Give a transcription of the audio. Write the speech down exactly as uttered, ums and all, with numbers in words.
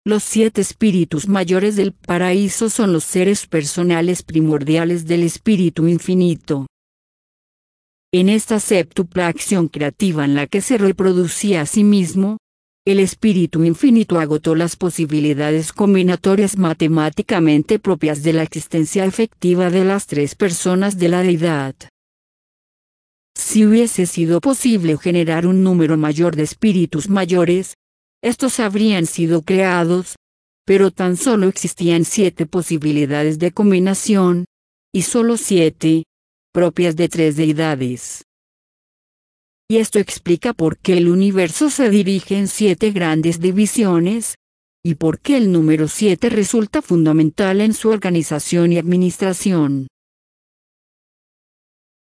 Los siete espíritus mayores del paraíso son los seres personales primordiales del Espíritu Infinito. En esta séptupla acción creativa en la que se reproducía a sí mismo, el Espíritu Infinito agotó las posibilidades combinatorias matemáticamente propias de la existencia efectiva de las tres personas de la deidad. Si hubiese sido posible generar un número mayor de espíritus mayores, estos habrían sido creados, pero tan solo existían siete posibilidades de combinación, y solo siete, propias de tres deidades. Y esto explica por qué el universo se dirige en siete grandes divisiones, y por qué el número siete resulta fundamental en su organización y administración.